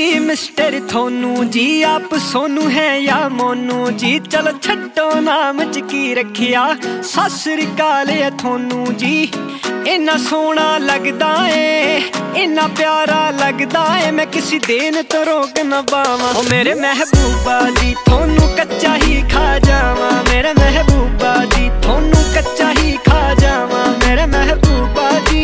जी mister थोनू जी, आप सोनू है या मोनू जी, चलो छड्डो नाम च की रखिया, सत श्री अकाल है थोनू जी। इन्ना सोहना लगदा है, इन्ना प्यारा लगदा है, मैं किसी दिन तो रोक न पावां। ओ मेरे महबूबा जी थोनू कच्चा ही खा जावां, मेरे महबूबा जी थोनू कच्चा ही खा जावां, मेरे महबूबा जी।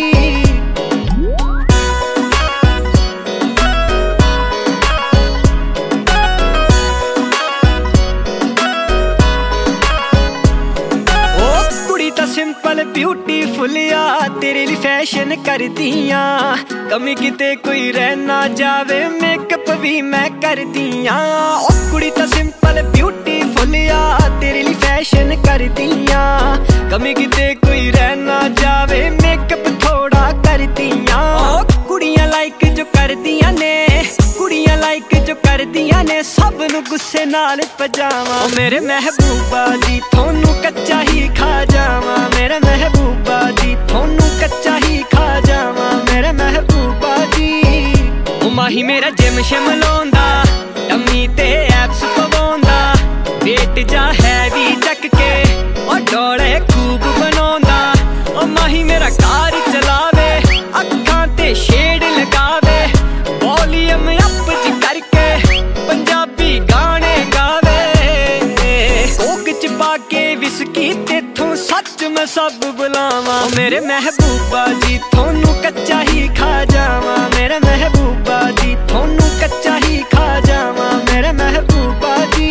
सिंपल ब्यूटीफुल या तेरे लिए फैशन कर दिया, कमी किते कोई रह ना जावे, मेकअप भी मैं कर दिया। ओ कुड़ी तो सिंपल ब्यूटीफुल या तेरे लिए फैशन कर दिया, कमी किते कोई रह ना जावे, मेकअप थोड़ा कर दिया। ओ कुड़ियां लाइक जो कर दिया ने, कुड़ियां लाइक जो कर दिया ने, सब नू गुस्से नाल पजावा। ओ मेरे महबूबा जी थोनू कच्चा ही खा जावा, मेरे महबूबा जी थोनू कच्चा ही खा जावा, मेरे महबूबा जी। ओ माही मेरा जिम शिम लाउंदा, टम्मी ते एब्स पवाउंदा, वेट जा हैवी चक के और डोले खूब बनाउंदा। ओ माही मेरा कार चलावे, अखां ते शेड लगावे, वॉल्यूम अप च करके पंजाबी गाने गावे, कोक च पाके विस्की तेथों सच मैं सब बुलावा। मेरे महबूबा जी थोनू कच्चा ही खा जावा, मेरे महबूबा जी थोनू कच्चा ही खा जावा, मेरे महबूबा जी।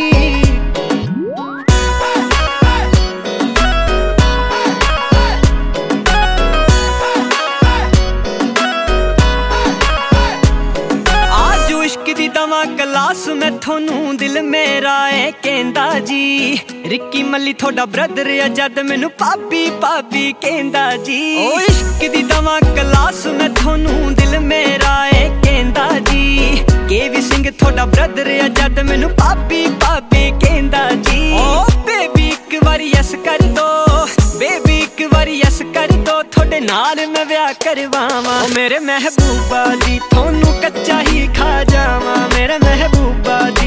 दवा क्लास में थोनू दिल मेरा है कहंदा जी, रिक्की मल्ली थोड़ा ब्रदर है जद मैनू पापी पापी कहंदा जी। ओ इश्क दी दवा क्लास में थोनू दिल मेरा है कहंदा जी, केवी सिंह थोड़ा ब्रदर है जद मैनू पापी पापी कहंदा जी। ओ बेबी एक बारी यस कर दो, बेबी एक बारी यस कर दो, थोड़े नाल मैं ब्याह करवावां। ओ मेरे महबूबा जी थोनू कच्चा ही खा जावां, मेरे महबूबा जी